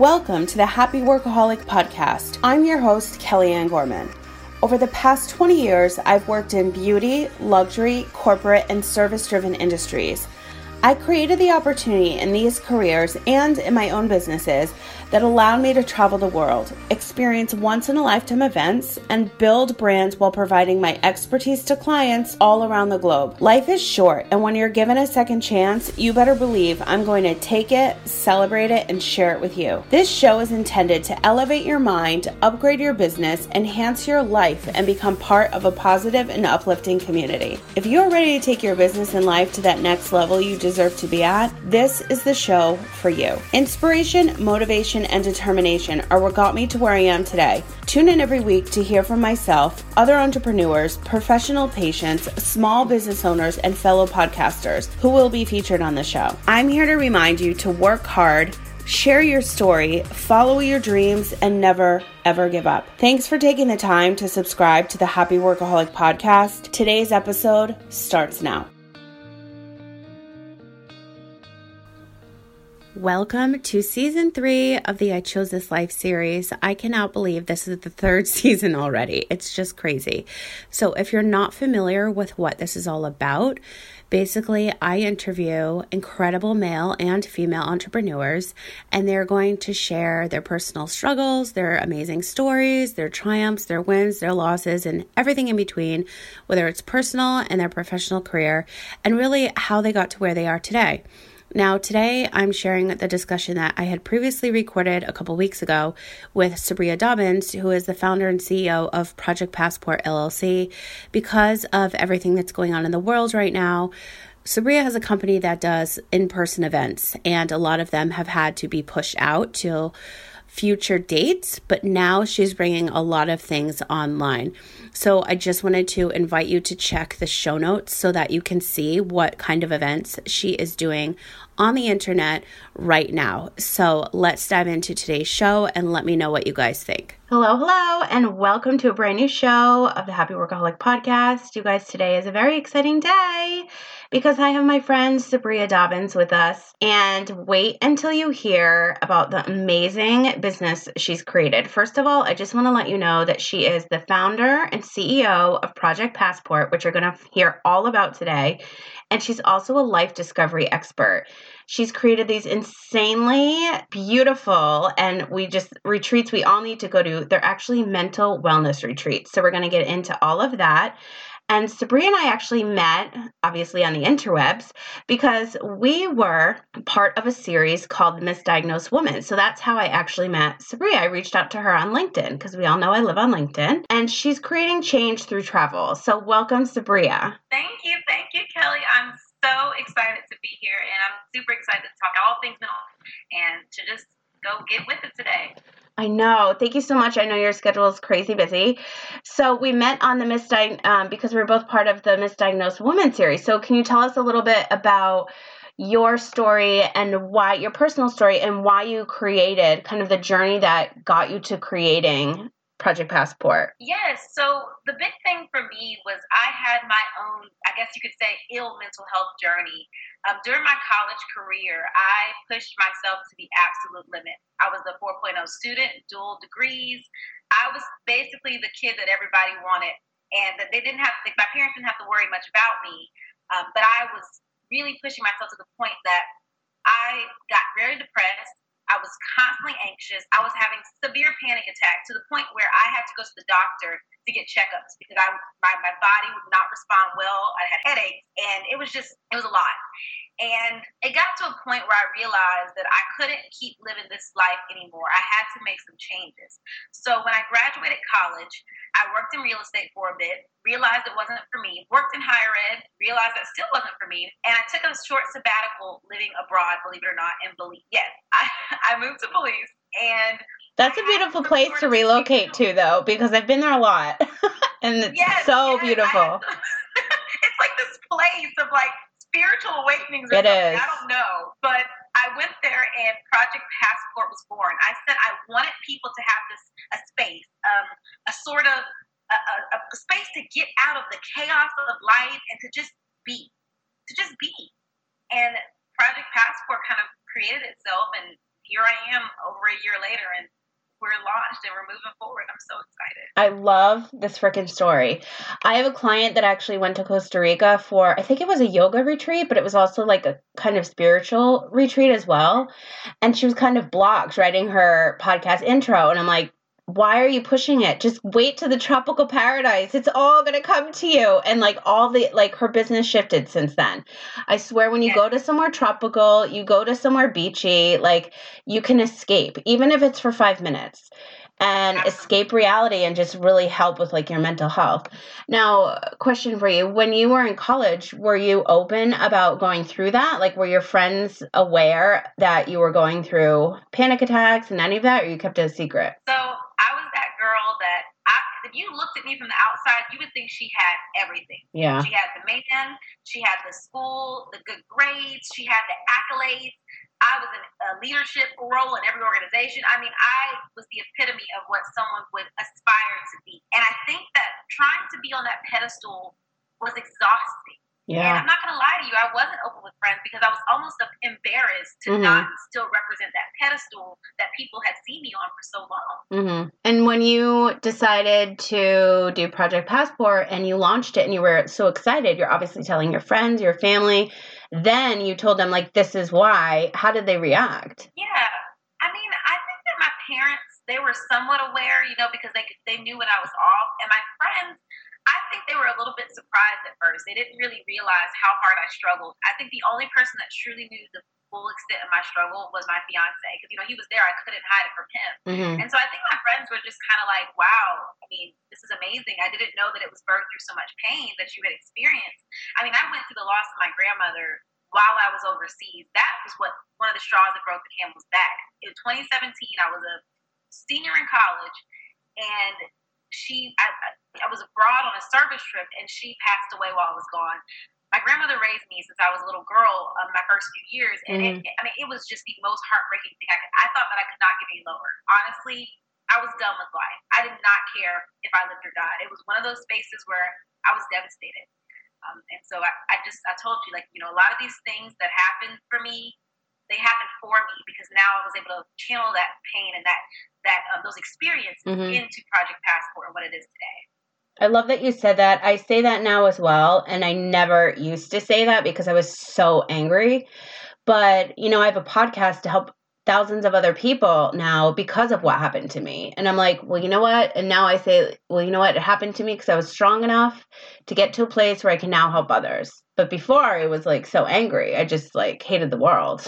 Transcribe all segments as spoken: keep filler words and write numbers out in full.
Welcome to the Happy Workaholic Podcast. I'm your host, Kellyanne Gorman. Over the past twenty years, I've worked in beauty, luxury, corporate, and service-driven industries. I created the opportunity in these careers and in my own businesses that allowed me to travel the world, experience once-in-a-lifetime events, and build brands while providing my expertise to clients all around the globe. Life is short, and when you're given a second chance, you better believe I'm going to take it, celebrate it, and share it with you. This show is intended to elevate your mind, upgrade your business, enhance your life, and become part of a positive and uplifting community. If you're ready to take your business and life to that next level you deserve to be at, this is the show for you. Inspiration, motivation, and determination are what got me to where I am today. Tune in every week to hear from myself, other entrepreneurs, professional patients, small business owners, and fellow podcasters who will be featured on the show. I'm here to remind you to work hard, share your story, follow your dreams, and never, ever give up. Thanks for taking the time to subscribe to the Happy Workaholic Podcast. Today's episode starts now. Welcome to season three of the I Chose This Life series. I cannot believe this is the third season already. It's just crazy. So if you're not familiar with what this is all about, basically I interview incredible male and female entrepreneurs, and they're going to share their personal struggles, their amazing stories, their triumphs, their wins, their losses, and everything in between, whether it's personal and their professional career, and really how they got to where they are today. Now, today I'm sharing the discussion that I had previously recorded a couple weeks ago with Sabria Dobbins, who is the founder and C E O of Project Passport L L C. Because of everything that's going on in the world right now, Sabria has a company that does in-person events, and a lot of them have had to be pushed out till future dates, but now she's bringing a lot of things online. So I just wanted to invite you to check the show notes so that you can see what kind of events she is doing on the internet right now. So let's dive into today's show and let me know what you guys think. Hello, hello, and welcome to a brand new show of the Happy Workaholic Podcast. You guys, today is a very exciting day because I have my friend Sabria Dobbins with us, and wait until you hear about the amazing business she's created. First of all, I just want to let you know that she is the founder and C E O of Project Passport, which you're going to hear all about today, and she's also a life discovery expert. She's created these insanely beautiful and we just retreats we all need to go to. They're actually mental wellness retreats. So we're going to get into all of that. And Sabria and I actually met, obviously, on the interwebs because we were part of a series called Misdiagnosed Woman. So that's how I actually met Sabria. I reached out to her on LinkedIn because we all know I live on LinkedIn. And she's creating change through travel. So welcome, Sabria. Thank you. Thank you, Kelly. I'm so excited to be here, and I'm super excited to talk all things mental and to just go get with it today. I know. Thank you so much. I know your schedule is crazy busy. So we met on the Misdiagnosed um, because we we're both part of the Misdiagnosed Woman series. So can you tell us a little bit about your story and why, your personal story, and why you created kind of the journey that got you to creating Project Passport? Yes. So the big thing for me was I had my own, I guess you could say, ill mental health journey. Um, during my college career, I pushed myself to the absolute limit. I was a four point oh student, dual degrees. I was basically the kid that everybody wanted, and that they didn't have, like, my parents didn't have to worry much about me. Um, but I was really pushing myself to the point that I got very depressed. I was constantly anxious. I was having severe panic attacks to the point where I had to go to the doctor to get checkups because I my, my body would not respond well. I had headaches, and it was just, it was a lot. And it got to a point where I realized that I couldn't keep living this life anymore. I had to make some changes. So when I graduated college, I worked in real estate for a bit, realized it wasn't for me, worked in higher ed, realized that still wasn't for me, and I took a short sabbatical living abroad, believe it or not, and believe, yes, I, I moved to Belize, and that's a beautiful place to relocate to, though, because I've been there a lot, and it's yes, so yes, beautiful. I, it's like this place of like spiritual awakenings or it something. Is. I don't know, but I went there and Project Passport was born. I said I wanted people to have this a space, um, a sort of a, a, a space to get out of the chaos of life and to just be, to just be. And Project Passport kind of created itself, and here I am over a year later, and we're launched and we're moving forward. I'm so excited. I love this freaking story. I have a client that actually went to Costa Rica for, I think it was a yoga retreat, but it was also like a kind of spiritual retreat as well. And she was kind of blocked writing her podcast intro. And I'm like, why are you pushing it? Just wait to the tropical paradise. It's all going to come to you. And like all the, like her business shifted since then. I swear when you Yes. go to somewhere tropical, you go to somewhere beachy, like you can escape, even if it's for five minutes. And Absolutely. escape reality and just really help with like your mental health. Now, question for you. When you were in college, were you open about going through that? Like, were your friends aware that you were going through panic attacks and any of that, or you kept it a secret? So I was that girl that I, if you looked at me from the outside, you would think she had everything. Yeah. She had the man, she had the school, the good grades, she had the accolades. I was in a leadership role in every organization. I mean, I was the epitome of what someone would aspire to be. And I think that trying to be on that pedestal was exhausting. Yeah. And I'm not going to lie to you, I wasn't open with friends because I was almost embarrassed to Mhm. not still represent that pedestal that people had seen me on for so long. Mm-hmm. And when you decided to do Project Passport and you launched it and you were so excited, you're obviously telling your friends, your family, then you told them, like, this is why. How did they react? Yeah. I mean, I think that my parents, they were somewhat aware, you know, because they could, they knew when I was off. And my friends, I think they were a little bit surprised at first. They didn't really realize how hard I struggled. I think the only person that truly knew the full extent of my struggle was my fiance. Because, you know, he was there. I couldn't hide it from him. Mm-hmm. And so I think my friends were just kind of like, wow, I mean, this is amazing. I didn't know that it was birthed through so much pain that you had experienced. I mean, I went through the loss of my grandmother while I was overseas. That was what one of the straws that broke the camel's back. In twenty seventeen, I was a senior in college, and she, I, I was abroad on a service trip, and she passed away while I was gone. My grandmother raised me since I was a little girl, um, my first few years, and Mhm. it, I mean, it was just the most heartbreaking thing. I, could, I thought that I could not get any lower. Honestly, I was done with life. I did not care if I lived or died. It was one of those spaces where I was devastated. Um, and so I, I just, I told you, like, you know, a lot of these things that happened for me, they happened for me because now I was able to channel that pain and that, that um, those experiences Mhm. into Project Passport and what it is today. I love that you said that. I say that now as well. And I never used to say that because I was so angry. But, you know, I have a podcast to help thousands of other people now because of what happened to me. And I'm like, well, you know what? And now I say, well, you know what? It happened to me because I was strong enough to get to a place where I can now help others. But before I was like so angry. I just like hated the world.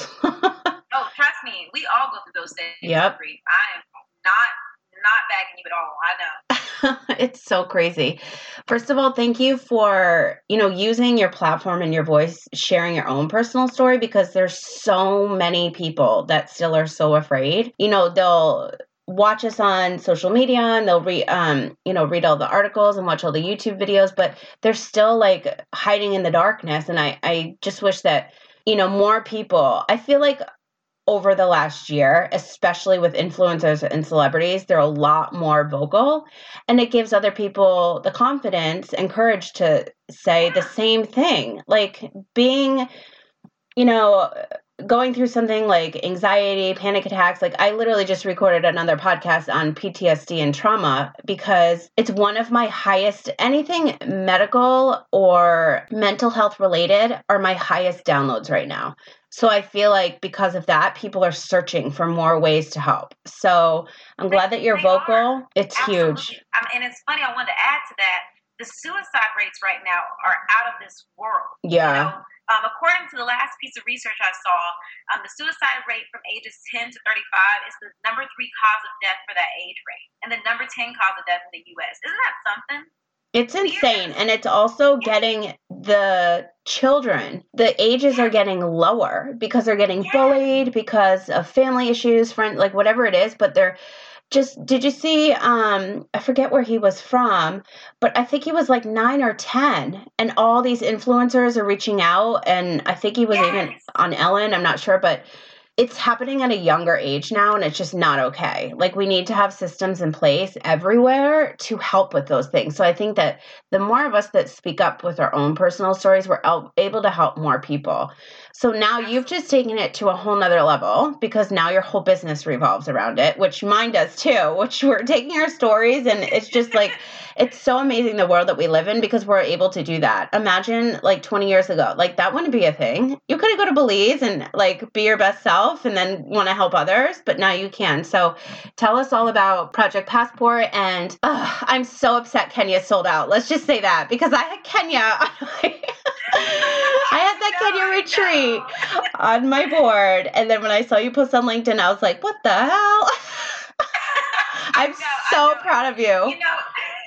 Oh, trust me, we all go through those stages Yep. of grief. I am not not bagging you at all. I know. It's so crazy. First of all, thank you for, you know, using your platform and your voice, sharing your own personal story, because there's so many people that still are so afraid. You know, they'll watch us on social media and they'll read, um, you know, read all the articles and watch all the YouTube videos, but they're still like hiding in the darkness. And I, I just wish that, you know, more people, I feel like over the last year, especially with influencers and celebrities, they're a lot more vocal, and it gives other people the confidence and courage to say the same thing. Like being, you know, going through something like anxiety, panic attacks. Like I literally just recorded another podcast on P T S D and trauma because it's one of my highest, anything medical or mental health related are my highest downloads right now. So I feel like because of that, people are searching for more ways to help. So I'm glad that you're They vocal. are. It's Absolutely. huge. Um, and it's funny, I wanted to add to that, the suicide rates right now are out of this world. Yeah. You know? Um, according to the last piece of research I saw, um, the suicide rate from ages ten to thirty-five is the number three cause of death for that age rate, and the number ten cause of death in the U S. Isn't that something? It's insane. And it's also getting the children, the ages are getting lower because they're getting bullied because of family issues, friend, like whatever it is. But they're just, did you see, um, I forget where he was from, but I think he was like nine or ten. And all these influencers are reaching out. And I think he was Yes. even on Ellen, I'm not sure. But it's happening at a younger age now, and it's just not okay. Like, we need to have systems in place everywhere to help with those things. So I think that the more of us that speak up with our own personal stories, we're able to help more people. So now you've just taken it to a whole nother level, because now your whole business revolves around it, which mine does too, which we're taking our stories, and it's just like, it's so amazing the world that we live in, because we're able to do that. Imagine like twenty years ago, like that wouldn't be a thing. You couldn't go to Belize and like be your best self and then want to help others, but now you can. So tell us all about Project Passport. And uh, I'm so upset Kenya sold out. Let's just say that, because I had Kenya. I had that Kenya retreat on my board. And then when I saw you post on LinkedIn, I was like, what the hell? I'm know, so proud of you. You know,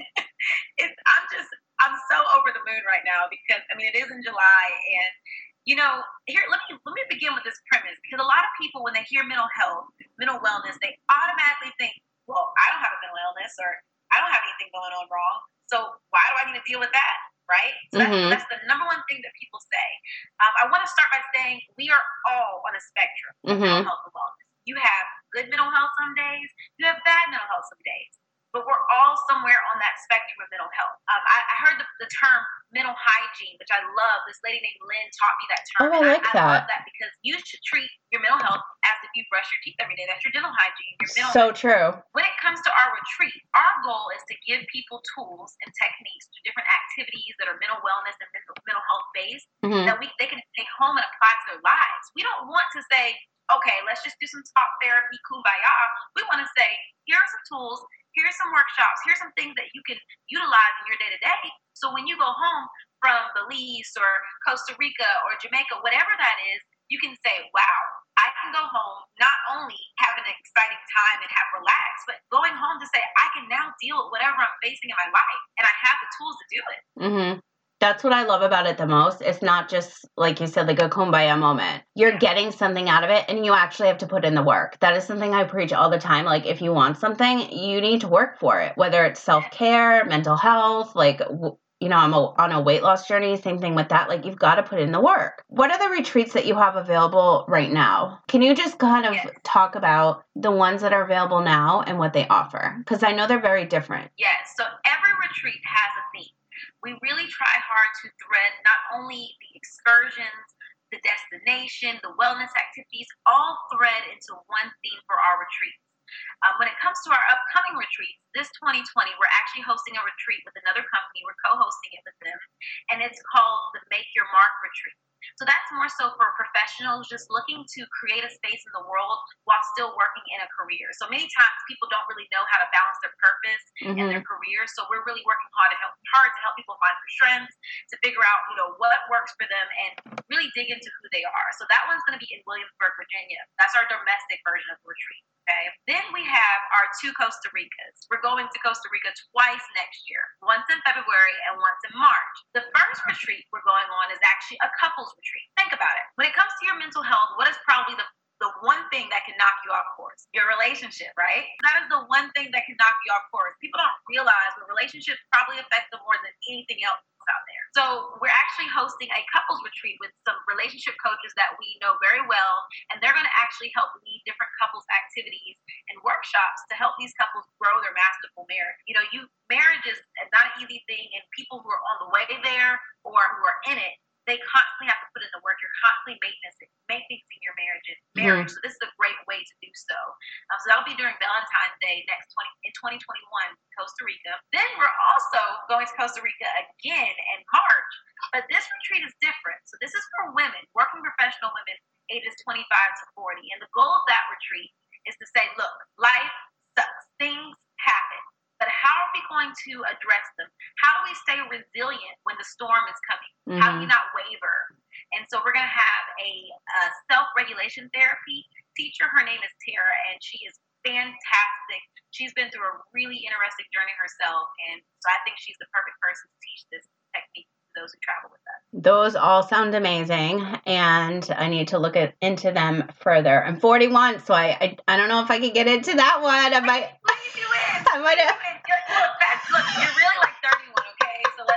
it's, I'm just, I'm so over the moon right now, because, I mean, it is in July, and, you know, here, let me, let me begin with this premise, because a lot of people, when they hear mental health, mental wellness, they automatically think, well, I don't have a mental illness, or I don't have anything going on wrong, so why do I need to deal with that, right? So mm-hmm. that's, that's the number one thing that people say. Um, I want to start by saying we are all on a spectrum of mm-hmm. mental health and wellness. You have good mental health some days, you have bad mental health some days. But we're all somewhere on that spectrum of mental health. Um, I, I heard the, the term mental hygiene, which I love. This lady named Lynn taught me that term. Oh, I like I, that. I love that, because you should treat your mental health as if you brush your teeth every day. That's your dental hygiene. Your mental so hygiene. True. When it comes to our retreat, our goal is to give people tools and techniques to different activities that are mental wellness and mental, mental health based mm-hmm. that we they can take home and apply to their lives. We don't want to say, okay, let's just do some talk therapy, kumbaya. We want to say, here are some tools. Here's some workshops. Here's some things that you can utilize in your day-to-day. So when you go home from Belize or Costa Rica or Jamaica, whatever that is, you can say, wow, I can go home, not only have an exciting time and have relaxed, but going home to say, I can now deal with whatever I'm facing in my life, and I have the tools to do it. Mm-hmm. That's what I love about it the most. It's not just, like you said, like a kumbaya moment. You're getting something out of it, and you actually have to put in the work. That is something I preach all the time. Like, if you want something, you need to work for it, whether it's self-care, mental health, like, you know, I'm a, on a weight loss journey, same thing with that. Like, you've got to put in the work. What are the retreats that you have available right now? Can you just kind of yes. talk about the ones that are available now and what they offer? Because I know they're very different. Yes. So every retreat has a theme. We really try hard to thread not only the excursions, the destination, the wellness activities, all thread into one theme for our retreats. Um, when it comes to our upcoming retreats, this twenty twenty, we're actually hosting a retreat with another company. We're co-hosting it with them, and it's called the Make Your Mark Retreat. So that's more so for professionals just looking to create a space in the world while still working in a career. So many times people don't really know how to balance their purpose mm-hmm. and their career. So we're really working hard to help hard to help people find their strengths, to figure out, you know, what works for them and really dig into who they are. So that one's going to be in Williamsburg, Virginia. That's our domestic version of the retreat. Okay. Then we have our two Costa Ricas. We're going to Costa Rica twice next year, once in February and once in March. The first retreat we're going on is actually a couples retreat. Think about it. When it comes to your mental health, what is probably the the one thing that can knock you off course? Your relationship, right? That is the one thing that can knock you off course. People don't realize that relationships probably affect them more than anything else out there. So we're actually hosting a couples retreat with some relationship coaches that we know very well, and they're going to actually help lead different couples activities and workshops to help these couples grow their masterful marriage. You know, you marriage is not an easy thing, and people who are on the way there or who are in it, they constantly have to put in the work. You're constantly maintenance, maintenance in your marriages, marriage. Mm-hmm. So this is a great way to do so. Um, so that'll be during Valentine's Day next twenty in twenty twenty-one, Costa Rica. Then we're also going to Costa Rica again in March. But this retreat is different. So this is for women, working professional women, ages twenty-five to forty. And the goal of that retreat is to say, look, life sucks. Things happen. But how are we going to address them? How do we stay resilient when the storm is coming? Mm-hmm. How do we not waver? And so we're going to have a, a self-regulation therapy teacher. Her name is Tara, and she is fantastic. She's been through a really interesting journey herself, and so I think she's the perfect person to teach this technique to those who travel with us. Those all sound amazing, and I need to look at, into them further. I'm forty-one, so I, I I don't know if I can get into that one. I might. What are you doing? I might have. Look, look, you're really like thirty-one, okay? So let's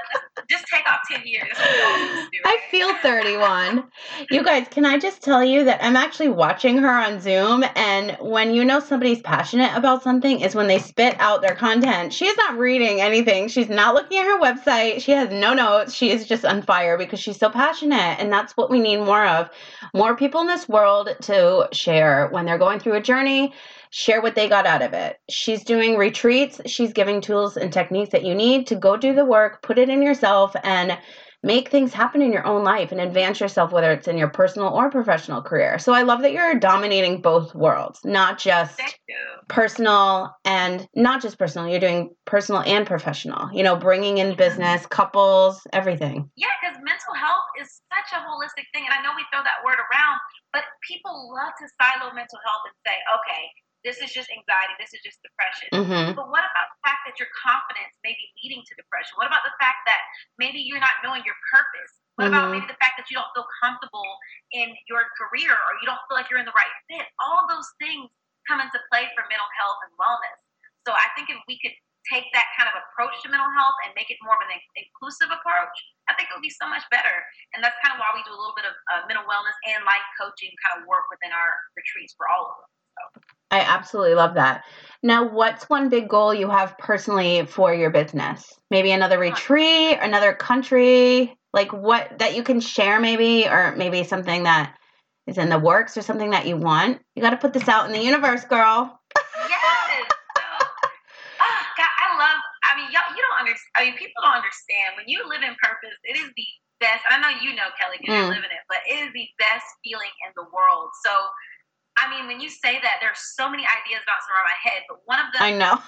just take off ten years. That's what we all need to do, right? I feel thirty-one. You guys, can I just tell you that I'm actually watching her on Zoom, and when you know somebody's passionate about something is when they spit out their content. She is not reading anything. She's not looking at her website. She has no notes. She is just on fire because she's so passionate, and that's what we need more of. More people in this world to share when they're going through a journey, share what they got out of it. She's doing retreats. She's giving tools and techniques that you need to go do the work, put it in yourself, and make things happen in your own life and advance yourself, whether it's in your personal or professional career. So I love that you're dominating both worlds, not just personal and not just personal. You're doing personal and professional, you know, bringing in business, couples, everything. Yeah, because mental health is such a holistic thing. And I know we throw that word around, but people love to silo mental health and say, okay, this is just anxiety, this is just depression. Mm-hmm. But what about the fact that your confidence may be leading to depression? What about the fact that maybe you're not knowing your purpose? What mm-hmm. about maybe the fact that you don't feel comfortable in your career or you don't feel like you're in the right fit? All those things come into play for mental health and wellness. So I think if we could take that kind of approach to mental health and make it more of an inclusive approach, I think it would be so much better. And that's kind of why we do a little bit of uh, mental wellness and life coaching kind of work within our retreats for all of them. So. I absolutely love that. Now, what's one big goal you have personally for your business? Maybe another retreat, another country, like what that you can share maybe, or maybe something that is in the works or something that you want. You got to put this out in the universe, girl. Yes. So, oh, God, I love, I mean, y'all, you don't understand. I mean, people don't understand. When you live in purpose, it is the best. And I know you know, Kelly, because mm. you're living it, but it is the best feeling in the world. So, I mean, when you say that, there's so many ideas bouncing around my head, but one of them, I know.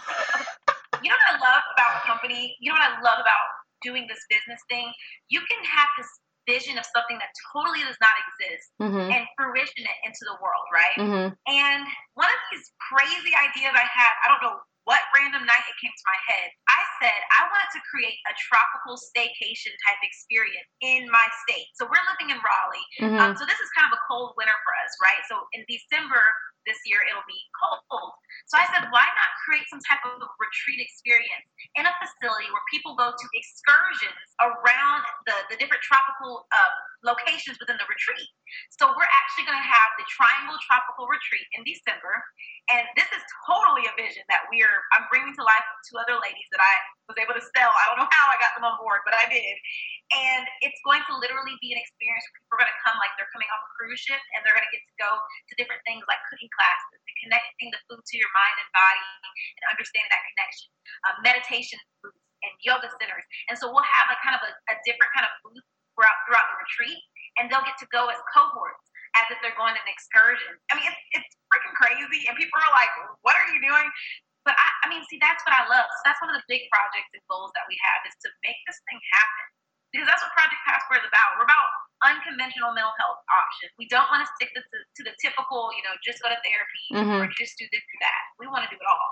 You know what I love about a company? You know what I love about doing this business thing? You can have this vision of something that totally does not exist mm-hmm. and fruition it into the world, right? Mm-hmm. And one of these crazy ideas I had, I don't know what random night it came to my head. I said I wanted to create a tropical staycation type experience in my state. So we're living in Raleigh. Mm-hmm. Um, so this is kind of a cold winter for us, right? So in December this year, it'll be cold. So I said, why not create some type of retreat experience in a facility where people go to excursions around the, the different tropical um, locations within the retreat. So we're actually going to have the Triangle Tropical Retreat in December. And this is totally a vision that we're, I'm bringing to life with two other ladies that I was able to sell. I don't know how I got them on board, but I did. And it's going to literally be an experience where people are going to come like they're coming off a cruise ship, and they're going to get to go to different things like cooking classes and connecting the food to your mind and body and understanding that connection, uh, meditation booths and yoga centers. And so we'll have a kind of a, a different kind of booth throughout, throughout the retreat, and they'll get to go as cohorts as if they're going on an excursion. I mean, it's, it's freaking crazy, and people are like, what are you doing? But I, I mean, see, that's what I love. So that's one of the big projects and goals that we have, is to make this thing happen. Because that's what Project Passport is about. We're about unconventional mental health options. We don't want to stick to, to the typical, you know, just go to therapy mm-hmm. or just do this or that. We want to do it all.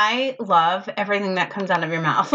I love everything that comes out of your mouth.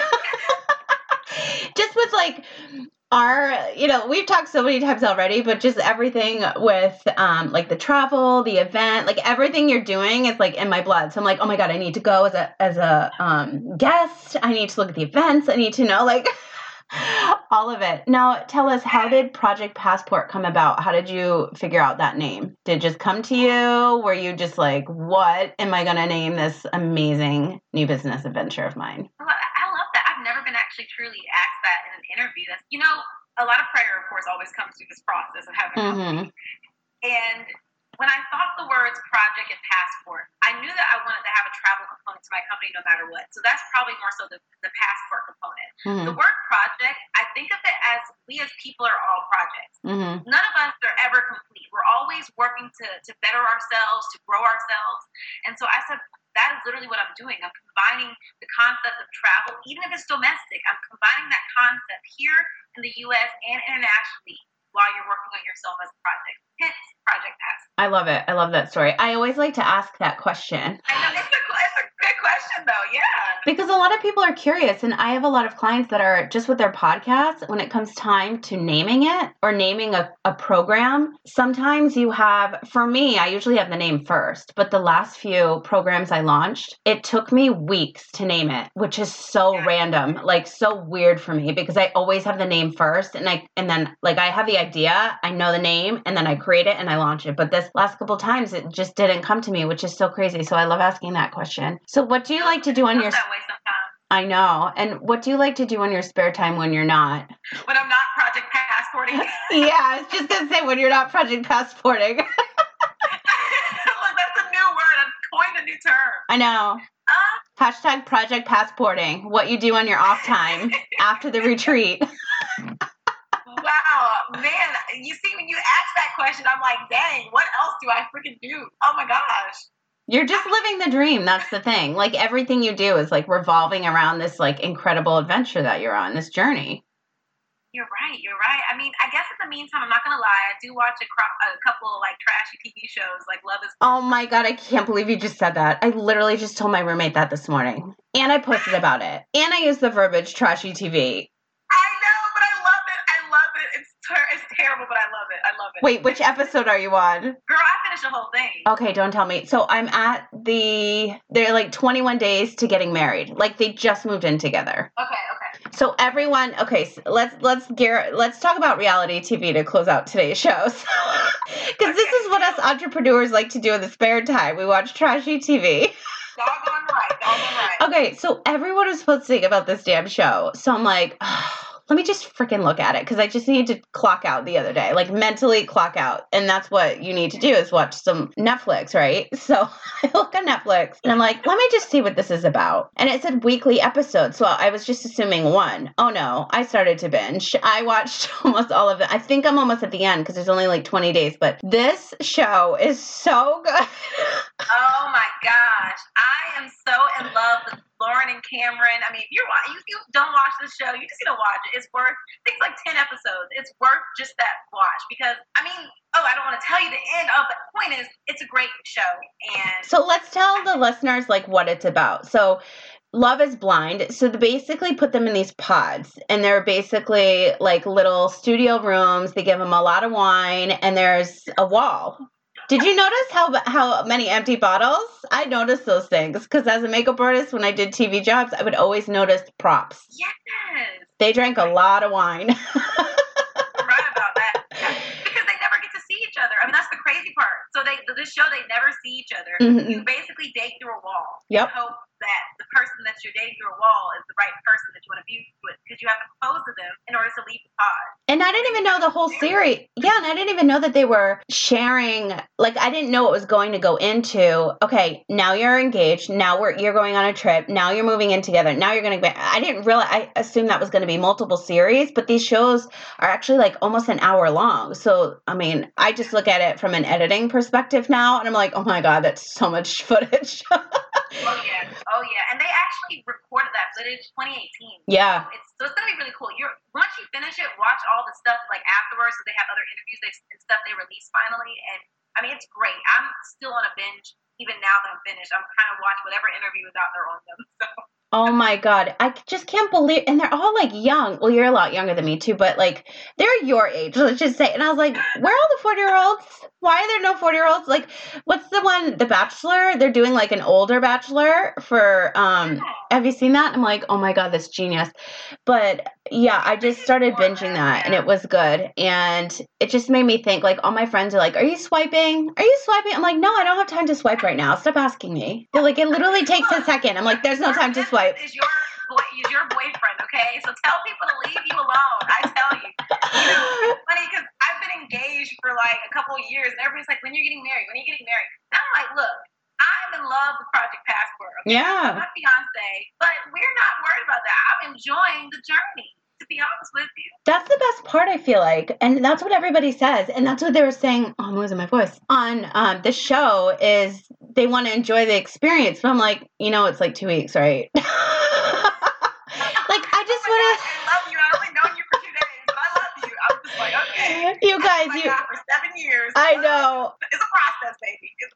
Just with like our, you know, we've talked so many times already, but just everything with um, like the travel, the event, like everything you're doing is like in my blood. So I'm like, oh my God, I need to go as a, as a um, guest. I need to look at the events. I need to know like all of it. Now tell us, how did Project Passport come about? How did you figure out that name? Did it just come to you? Were you just like, what am I going to name this amazing new business adventure of mine? Well, I love that. I've never been actually truly asked that in an interview. That's, you know, a lot of prayer, of course, always comes through this process of having a company. Mm-hmm. And when I thought the words project and passport, I knew that I wanted to have a travel component to my company no matter what. So that's probably more so the, the passport component. Mm-hmm. The word project, I think of it as we as people are all projects. Mm-hmm. None of us are ever complete. We're always working to, to better ourselves, to grow ourselves. And so I said, that is literally what I'm doing. I'm combining the concept of travel, even if it's domestic. I'm combining that concept here in the U S and internationally while you're working on yourself as a project. Hence, Project Passport. I love it. I love that story. I always like to ask that question. I know, it's a, it's a good question, though. Yeah. Because a lot of people are curious, and I have a lot of clients that are just with their podcasts, when it comes time to naming it or naming a, a program, sometimes you have, for me, I usually have the name first, but the last few programs I launched, it took me weeks to name it, which is so Yeah. random, like so weird for me, because I always have the name first, and I and then like I have the idea, I know the name, and then I create it and I launch it. But this last couple times, it just didn't come to me, which is so crazy. So I love asking that question. So what do you like to do on your... that way sometimes. I know. And what do you like to do on your spare time when you're not? When I'm not project passporting. Yeah, I was just going to say when you're not project passporting. Look, that's a new word. I'm coined a new term. I know. Uh, Hashtag project passporting. What you do on your off time after the retreat. Wow, man. You see, when you ask that question, I'm like, dang, what else do I freaking do? Oh my gosh. You're just living the dream. That's the thing. Like everything you do is like revolving around this like incredible adventure that you're on, this journey. You're right. You're right. I mean, I guess in the meantime, I'm not going to lie. I do watch a, cro- a couple of like trashy T V shows like Love is... Oh my God. I can't believe you just said that. I literally just told my roommate that this morning. And I posted about it. And I used the verbiage trashy T V. I know, but I love it. I love it. It's ter- it's terrible, but I love it. I love it. Wait, which episode are you on? Girl, I finished the whole thing. Okay, don't tell me. So I'm at the, they're like twenty-one days to getting married. Like they just moved in together. Okay, okay. So everyone, okay, so let's let's gear, let's talk about reality T V to close out today's shows. Because okay. This is what us entrepreneurs like to do in the spare time. We watch trashy T V. Doggone right, doggone right. Okay, so everyone was posting about this damn show. So I'm like, oh, let me just freaking look at it because I just need to clock out the other day, like mentally clock out. And that's what you need to do is watch some Netflix, right? So I look on Netflix and I'm like, let me just see what this is about. And it said weekly episodes. So I was just assuming one. Oh no, I started to binge. I watched almost all of it. I think I'm almost at the end because there's only like twenty days, but this show is so good. Oh my gosh. I am so in love with Lauren and Cameron. I mean, if you're if you don't watch the show, you just need to watch it. It's worth, I think it's like ten episodes. It's worth just that watch because, I mean, oh, I don't want to tell you the end. Oh, but the point is, it's a great show. And so let's tell the listeners like what it's about. So Love is Blind. So they basically put them in these pods and they're basically like little studio rooms. They give them a lot of wine and there's a wall. Did you notice how how many empty bottles? I noticed those things because as a makeup artist, when I did T V jobs, I would always notice props. Yes. They drank a lot of wine. You're right about that. Yeah. Because they never get to see each other. I mean, that's the crazy part. So they this show, they never see each other. Mm-hmm. You basically date through a wall. Yep. And hope that the person that you're dating through a wall is the right person that you want to be with because you have to propose to them in order to leave the pod. And I didn't even know the whole series. Yeah, and I didn't even know that they were sharing. Like, I didn't know it was going to go into, okay, now you're engaged. Now we're you're going on a trip. Now you're moving in together. Now you're going to be. I didn't realize. I assumed that was going to be multiple series, but these shows are actually like almost an hour long. So, I mean, I just look at it from an editing perspective now, and I'm like, oh my God, that's so much footage. Oh yeah, oh yeah, and they actually recorded that footage twenty eighteen. Yeah, so it's so it's gonna be really cool. You're once you finish it, watch all the stuff like afterwards. So they have other interviews they, and stuff they release finally, and I mean it's great. I'm still on a binge even now that I'm finished. I'm trying to watch whatever interview is out there on them. So. Oh my God. I just can't believe, and they're all like young. Well, you're a lot younger than me too, but like they're your age, let's just say. And I was like, where are all the forty year olds? Why are there no forty year olds? Like, what's the one, The Bachelor? They're doing like an older Bachelor for, um, have you seen that? I'm like, oh my God, that's genius. But yeah, I just started binging that and it was good. And it just made me think like all my friends are like, are you swiping? Are you swiping? I'm like, no, I don't have time to swipe right now. Stop asking me. They're like, it literally takes a second. I'm like, there's no time to swipe. Is your boy, is your boyfriend, okay? So tell people to leave you alone. I tell you. You know, it's funny because I've been engaged for like a couple of years and everybody's like, when are you getting married? When are you getting married? And I'm like, look, I'm in love with Project Passport. Okay? Yeah. I'm my fiance, but we're not worried about that. I'm enjoying the journey. To be honest with you. That's the best part, I feel like. And that's what everybody says. And that's what they were saying. Oh, I'm losing my voice. On um, the show is they want to enjoy the experience. But I'm like, you know, it's like two weeks, right? Like, I just oh want to. I love you. I only known you for two days, but I love you. I'm just like, okay. You guys, oh you. God, for seven years. I know. It's a process, baby. It's a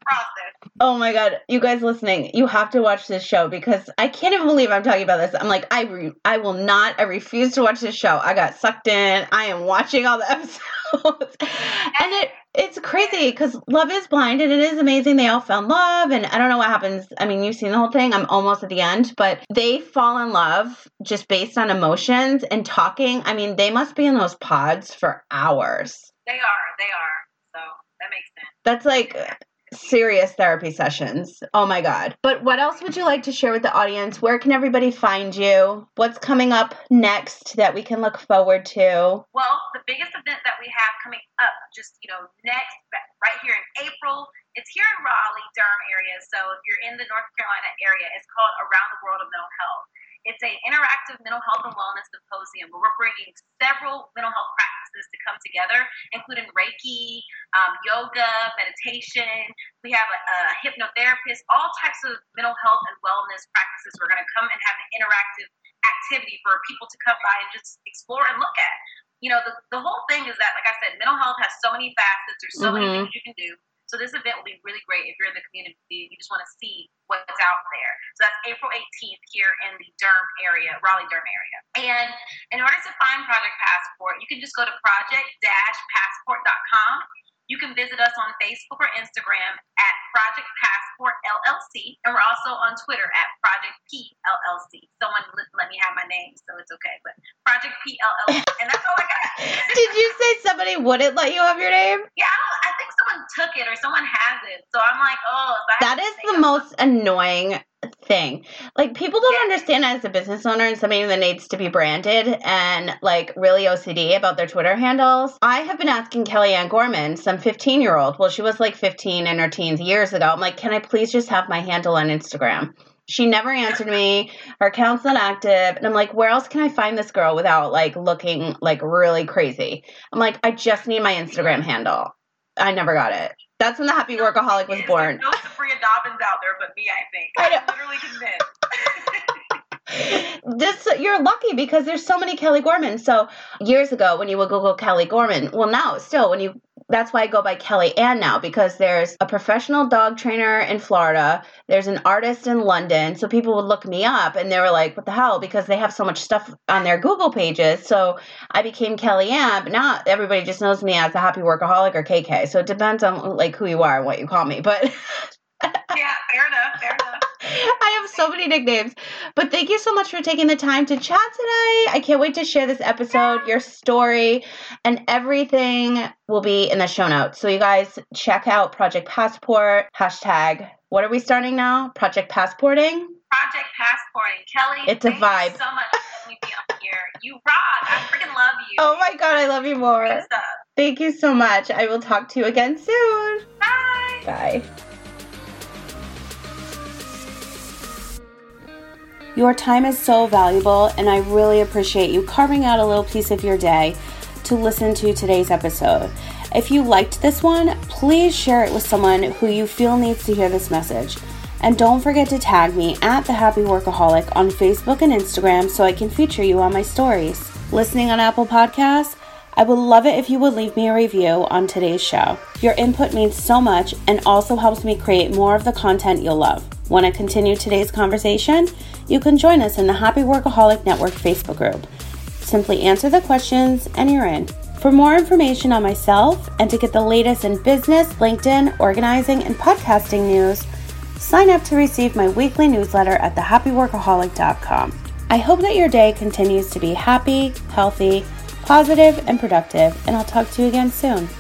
process. Oh my God. You guys listening, you have to watch this show because I can't even believe I'm talking about this. I'm like, I re- I will not, I refuse to watch this show. I got sucked in. I am watching all the episodes. And it it's crazy because Love is Blind and it is amazing. They all found love and I don't know what happens. I mean, you've seen the whole thing. I'm almost at the end, but they fall in love just based on emotions and talking. I mean, they must be in those pods for hours. They are. They are. So that makes sense. That's like serious therapy sessions. Oh my God. But what else would you like to share with the audience? Where can everybody find you? What's coming up next that we can look forward to? Well, the biggest event that we have coming up just, you know, next, right here in April, it's here in Raleigh, Durham area. So if you're in the North Carolina area, it's called Around the World of Mental Health. It's an interactive mental health and wellness symposium where we're bringing several mental health practices to come together, including Reiki, um, yoga, meditation. We have a, a hypnotherapist, all types of mental health and wellness practices. We're going to come and have an interactive activity for people to come by and just explore and look at. You know, the, the whole thing is that, like I said, mental health has so many facets. There's so mm-hmm. many things you can do. So this event will be really great if you're in the community. You just want to see what's out there. So that's April eighteenth here in the Durham area, Raleigh-Durham area. And in order to find Project Passport, you can just go to project dash passport dot com. You can visit us on Facebook or Instagram at Project Passport L L C. And we're also on Twitter at Project P L L C. Someone let me have my name, so it's okay. But Project P L L C. And that's all I got. Did you say somebody wouldn't let you have your name? Yeah, I think someone took it or someone has it. So I'm like, oh. So that is the most annoying thing. Like, people don't yeah. understand as a business owner and somebody that needs to be branded and like really O C D about their Twitter handles. I have been asking Kellyanne Gorman, some fifteen year old, well, she was like fifteen in her teens years ago. I'm like, can I please just have my handle on Instagram? She never answered me. Her account's not active. And I'm like, where else can I find this girl without like looking like really crazy? I'm like, I just need my Instagram handle. I never got it. That's when the Happy Workaholic was born. There's no Sabria Dobbins out there but me, I think. I know. I'm literally convinced. This, you're lucky because there's so many Kelly Gorman. So years ago when you would Google Kelly Gorman, well now still when you, that's why I go by Kelly Ann now, because there's a professional dog trainer in Florida. There's an artist in London. So people would look me up and they were like, what the hell? Because they have so much stuff on their Google pages. So I became Kelly Ann, but now everybody just knows me as a Happy Workaholic or K K. So it depends on like who you are and what you call me. But yeah, fair enough, fair enough. I have so many nicknames, but thank you so much for taking the time to chat today. I can't wait to share this episode, your story, and everything will be in the show notes. So you guys check out Project Passport, hashtag, what are we starting now? Project Passporting? Project Passporting. Kelly, it's a thank vibe. You so much for letting me be on here. You rock. I freaking love you. Oh my God, I love you more. Thank you so much. I will talk to you again soon. Bye. Bye. Your time is so valuable, and I really appreciate you carving out a little piece of your day to listen to today's episode. If you liked this one, please share it with someone who you feel needs to hear this message. And don't forget to tag me at The Happy Workaholic on Facebook and Instagram so I can feature you on my stories. Listening on Apple Podcasts? I would love it if you would leave me a review on today's show. Your input means so much and also helps me create more of the content you'll love. Want to continue today's conversation? You can join us in the Happy Workaholic Network Facebook group. Simply answer the questions and you're in. For more information on myself and to get the latest in business, LinkedIn, organizing, and podcasting news, sign up to receive my weekly newsletter at the happy workaholic dot com. I hope that your day continues to be happy, healthy, positive, and productive, and I'll talk to you again soon.